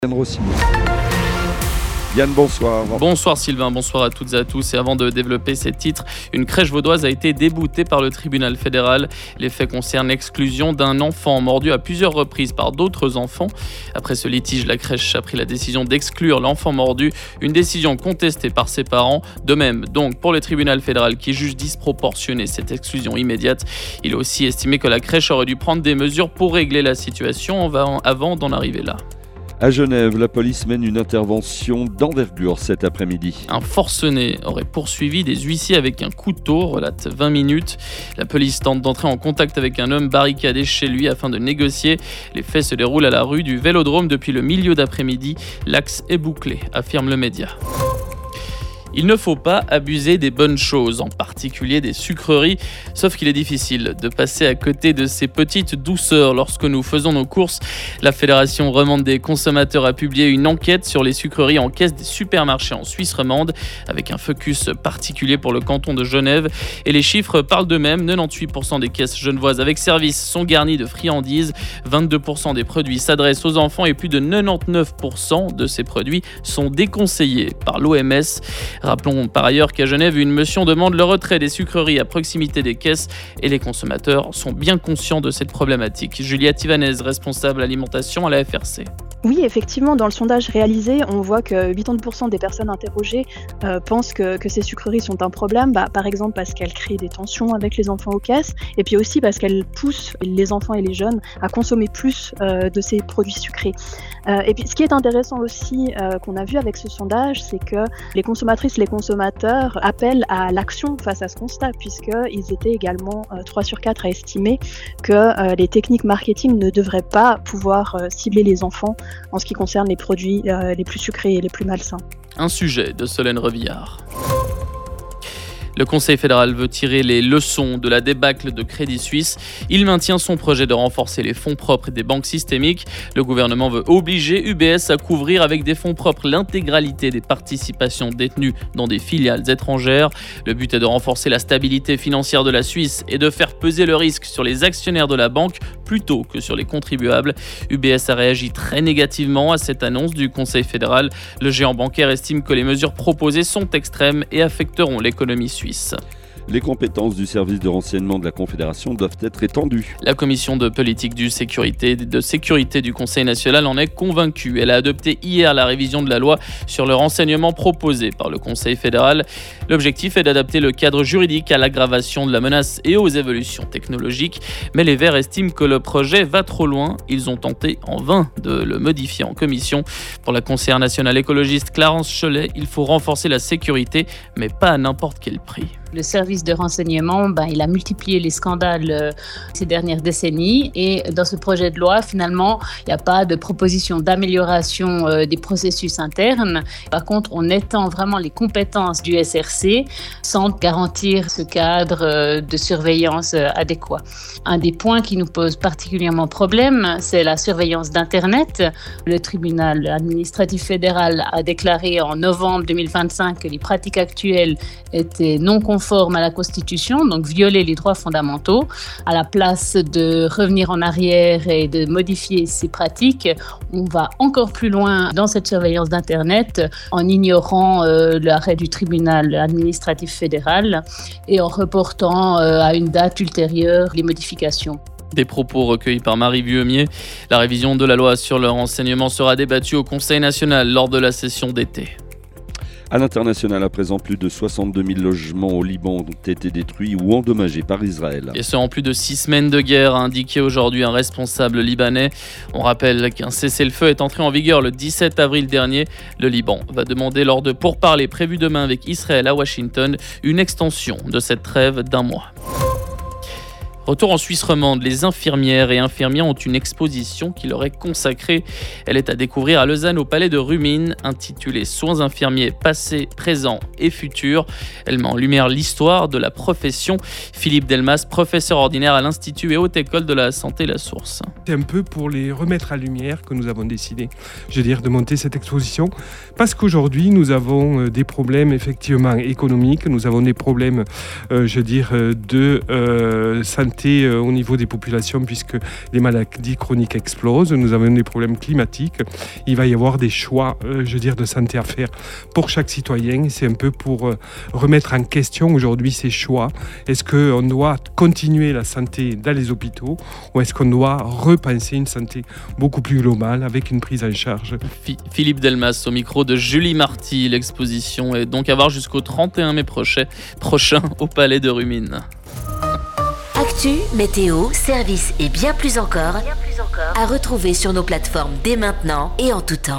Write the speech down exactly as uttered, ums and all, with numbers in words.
Yann Rossini. Yann, bonsoir. Bonsoir Sylvain, bonsoir à toutes et à tous. Et avant de développer ces titres, une crèche vaudoise a été déboutée par le tribunal fédéral. Les faits concernent l'exclusion d'un enfant mordu à plusieurs reprises par d'autres enfants. Après ce litige, la crèche a pris la décision d'exclure l'enfant mordu, une décision contestée par ses parents. De même, donc, pour le tribunal fédéral qui juge disproportionnée cette exclusion immédiate, il a aussi estimé que la crèche aurait dû prendre des mesures pour régler la situation avant d'en arriver là. À Genève, la police mène une intervention d'envergure cet après-midi. Un forcené aurait poursuivi des huissiers avec un couteau, relate vingt minutes. La police tente d'entrer en contact avec un homme barricadé chez lui afin de négocier. Les faits se déroulent à la rue du Vélodrome depuis le milieu d'après-midi. L'axe est bouclé, affirme le média. Il ne faut pas abuser des bonnes choses, en particulier des sucreries, sauf qu'il est difficile de passer à côté de ces petites douceurs lorsque nous faisons nos courses. La Fédération romande des consommateurs a publié une enquête sur les sucreries en caisse des supermarchés en Suisse romande, avec un focus particulier pour le canton de Genève. Et les chiffres parlent d'eux-mêmes, quatre-vingt-dix pour cent des caisses genevoises avec service sont garnies de friandises, vingt-deux pour cent des produits s'adressent aux enfants et plus de quatre-vingt-dix-neuf pour cent de ces produits sont déconseillés par l'O M S. Rappelons par ailleurs qu'à Genève, une motion demande le retrait des sucreries à proximité des caisses et les consommateurs sont bien conscients de cette problématique. Juliette Ivanez, responsable alimentation à la F R C. Oui, effectivement, dans le sondage réalisé, on voit que quatre-vingt-dix pour cent des personnes interrogées euh, pensent que, que ces sucreries sont un problème, bah, par exemple parce qu'elles créent des tensions avec les enfants aux caisses, et puis aussi parce qu'elles poussent les enfants et les jeunes à consommer plus euh, de ces produits sucrés. Euh, et puis ce qui est intéressant aussi euh, qu'on a vu avec ce sondage, c'est que les consommatrices, les consommateurs appellent à l'action face à ce constat, puisqu'ils étaient également euh, trois sur quatre à estimer que euh, les techniques marketing ne devraient pas pouvoir euh, cibler les enfants en ce qui concerne les produits euh, les plus sucrés et les plus malsains. Un sujet de Solène Revillard. Le Conseil fédéral veut tirer les leçons de la débâcle de Crédit Suisse. Il maintient son projet de renforcer les fonds propres des banques systémiques. Le gouvernement veut obliger U B S à couvrir avec des fonds propres l'intégralité des participations détenues dans des filiales étrangères. Le but est de renforcer la stabilité financière de la Suisse et de faire peser le risque sur les actionnaires de la banque plutôt que sur les contribuables. U B S a réagi très négativement à cette annonce du Conseil fédéral. Le géant bancaire estime que les mesures proposées sont extrêmes et affecteront l'économie suisse. Suisse. Les compétences du service de renseignement de la Confédération doivent être étendues. La commission de politique du sécurité, de sécurité du Conseil national en est convaincue. Elle a adopté hier la révision de la loi sur le renseignement proposée par le Conseil fédéral. L'objectif est d'adapter le cadre juridique à l'aggravation de la menace et aux évolutions technologiques. Mais les Verts estiment que le projet va trop loin. Ils ont tenté en vain de le modifier en commission. Pour la conseillère nationale écologiste Clarence Cholet, il faut renforcer la sécurité, mais pas à n'importe quel prix. Le service de renseignement, ben, il a multiplié les scandales euh, ces dernières décennies et dans ce projet de loi, finalement, il n'y a pas de proposition d'amélioration euh, des processus internes. Par contre, on étend vraiment les compétences du S R C sans garantir ce cadre euh, de surveillance euh, adéquat. Un des points qui nous pose particulièrement problème, c'est la surveillance d'Internet. Le tribunal administratif fédéral a déclaré en novembre deux mille vingt-cinq que les pratiques actuelles étaient non conformes conforme à la Constitution, donc violer les droits fondamentaux. À la place de revenir en arrière et de modifier ces pratiques, on va encore plus loin dans cette surveillance d'Internet en ignorant euh, l'arrêt du tribunal administratif fédéral et en reportant euh, à une date ultérieure les modifications. Des propos recueillis par Marie Vuillemier. La révision de la loi sur le renseignement sera débattue au Conseil national lors de la session d'été. À l'international, à présent, plus de soixante-deux mille logements au Liban ont été détruits ou endommagés par Israël. Et ce, en plus de six semaines de guerre, a indiqué aujourd'hui un responsable libanais. On rappelle qu'un cessez-le-feu est entré en vigueur le dix-sept avril dernier. Le Liban va demander lors de pourparlers prévus demain avec Israël à Washington une extension de cette trêve d'un mois. Retour en Suisse romande, les infirmières et infirmiers ont une exposition qui leur est consacrée. Elle est à découvrir à Lausanne au Palais de Rumine, intitulée « Soins infirmiers passés, présents et futurs ». Elle met en lumière l'histoire de la profession. Philippe Delmas, professeur ordinaire à l'Institut et Haute École de la Santé La Source. C'est un peu pour les remettre à lumière que nous avons décidé, je veux dire, de monter cette exposition. Parce qu'aujourd'hui, nous avons des problèmes effectivement économiques, nous avons des problèmes, euh, je veux dire, de euh, santé santé euh, au niveau des populations, puisque les maladies chroniques explosent, nous avons des problèmes climatiques, il va y avoir des choix, euh, je veux dire, de santé à faire pour chaque citoyen. C'est un peu pour euh, remettre en question aujourd'hui ces choix. Est-ce qu'on doit continuer la santé dans les hôpitaux ou est-ce qu'on doit repenser une santé beaucoup plus globale avec une prise en charge? Philippe Delmas au micro de Julie Marty. L'exposition est donc à voir jusqu'au trente et un mai prochain, prochain au Palais de Rumines. Actu, météo, services et bien plus encore, bien plus encore à retrouver sur nos plateformes dès maintenant et en tout temps.